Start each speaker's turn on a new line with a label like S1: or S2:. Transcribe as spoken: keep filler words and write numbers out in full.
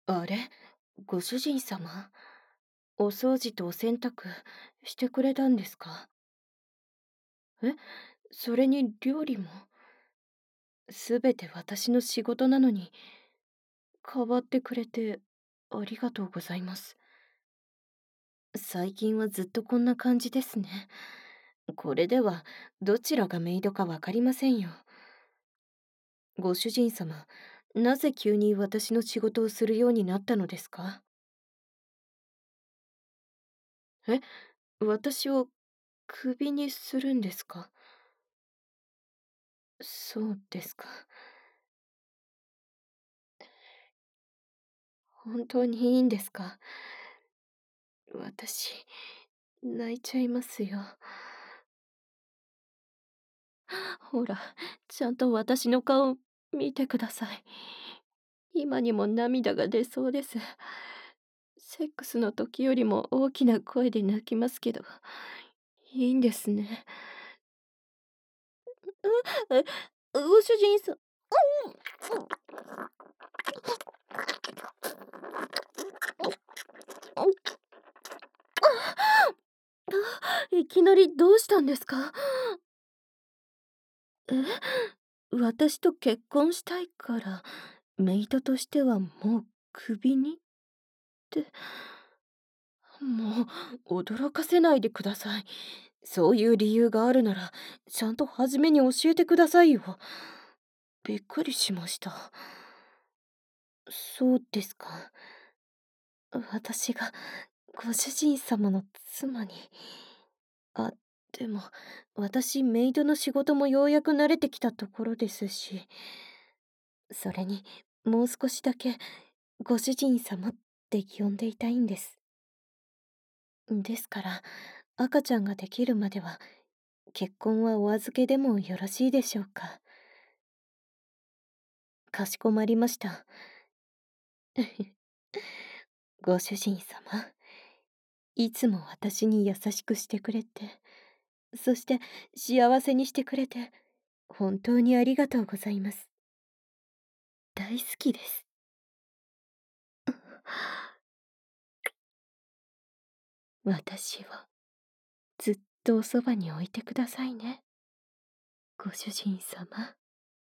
S1: あれ、ご主人様、お掃除とお洗濯してくれたんですか？え、それに料理も。すべて私の仕事なのに、代わってくれてありがとうございます。最近はずっとこんな感じですね。これではどちらがメイドかわかりませんよ。ご主人様、なぜ急に私の仕事をするようになったのですか？え、私をクビにするんですか？そうですか。本当にいいんですか？私、泣いちゃいますよ。ほら、ちゃんと私の顔見てください。今にも涙が出そうです。セックスの時よりも大きな声で泣きますけど、いいんですね。え、ご主人さん。いきなりどうしたんですか？え、私と結婚したいからメイドとしてはもうクビにって。もう驚かせないでください。そういう理由があるならちゃんと初めに教えてくださいよ。びっくりしました。そうですか。私がご主人様の妻に。あ、でも私メイドの仕事もようやく慣れてきたところですし、それにもう少しだけご主人様って呼んでいたいんです。ですから赤ちゃんができるまでは結婚はお預けでもよろしいでしょうか？かしこまりました。ご主人様、いつも私に優しくしてくれて、そして幸せにしてくれて、本当にありがとうございます。大好きです。私をずっとおそばに置いてくださいね。ご主人様。